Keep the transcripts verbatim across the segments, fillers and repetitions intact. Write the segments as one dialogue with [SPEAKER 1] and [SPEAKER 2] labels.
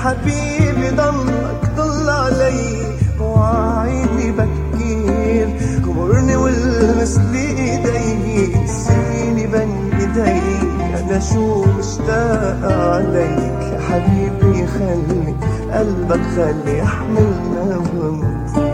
[SPEAKER 1] حبيبي ضلك ضل علي وعيني بكير، غمرني والمس لي ايدي، نسيني بين ايدي، انا شو مشتاق عليك يا حبيبي، خلي قلبك خلي يحملنا ونطير.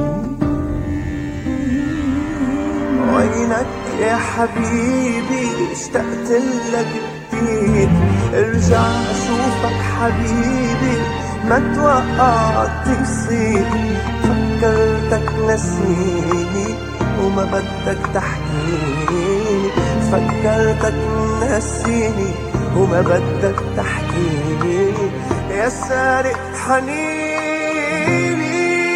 [SPEAKER 1] وينك يا حبيبي اشتقت لك كتير، ارجع اشوفك حبيبي ما توقعت تصير، فكرتك نسيني وما بدك تحكيني، فكرتك نسيني وما بدك تحكيني، يا سارق حنيني.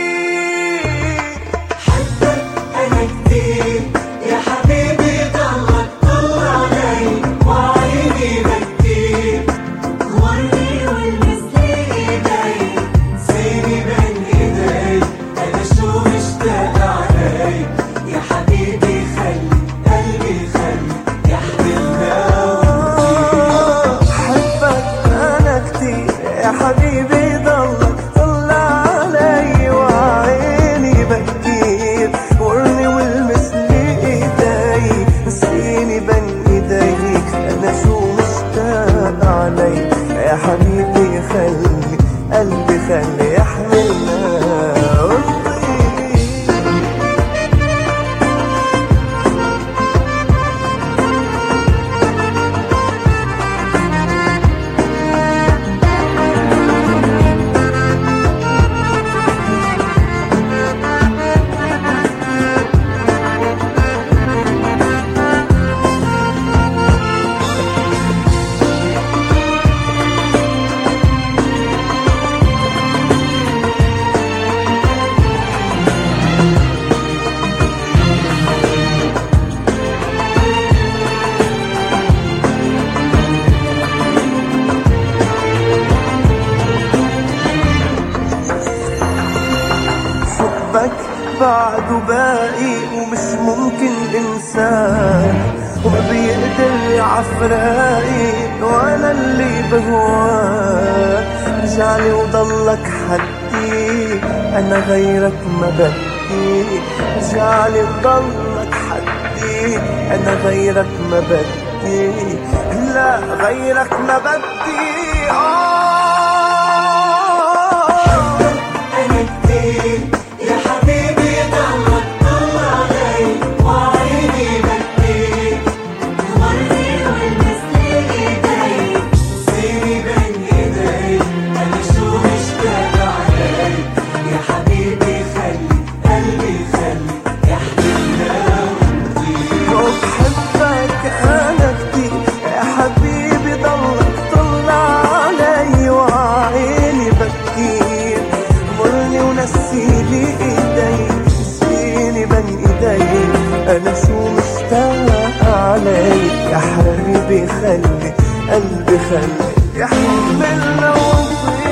[SPEAKER 2] حبك انا كتير يا حبيبي، ضلك طل علي وعيني بكتير، غمرني والمس لي ايدي، نسيني بين ايدي، انا شو مشتاق عليك يا حبيبي، خلي قلبي خلي يحملنا ونطير.
[SPEAKER 1] حبك انا كتير يا حبيبي، ضلك طل علي وعيني بكتير، غمرني والمس لي ايدي، نسيني بين ايديك، انا شو مشتاق عليك يا حبيبي، خلي قلبي خلي يحملنا ونطير. حبك بعده باقي ومش ممكن انساه، وما بيقدر عفراقي وانا اللي بهواه، رجعلي وضلك حدي انا غيرك ما بدي، رجعلي وضلك حدي انا غيرك ما بدي، لا غيرك ما بدي.
[SPEAKER 2] انا كتير يا حبيبي، ضلك طل علي وعيني بكتير، غمرني والمس لي ايدي، نسيني بين ايدي، انا شو مشتاق عليك يا حبيبي، خلي قلبي خلي يحملنا ونطير.
[SPEAKER 1] وبحبك انا كتير يا حبيبي، ضلك طل علي وعيني بكتير، غمرني ونسيلي ايدي، نسيني بين ايدي، انا شو مشتاق عليك يا حبيبي، خلي قلبي خلي يحملنا ونطير.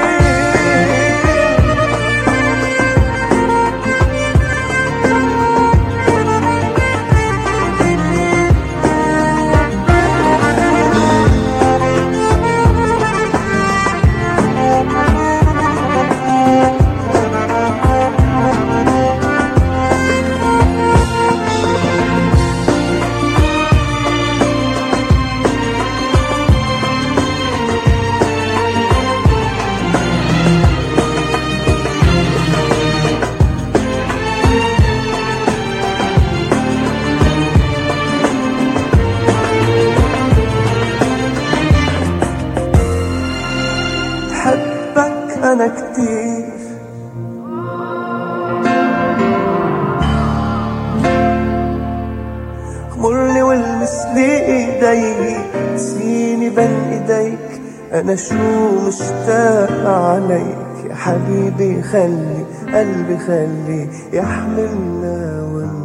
[SPEAKER 1] حبك أنا كتير غمرني والمس لي ايدي، نسيني بين ايديك، انا شو مشتاق عليك يا حبيبي، خلي قلبي خلي يحملنا ون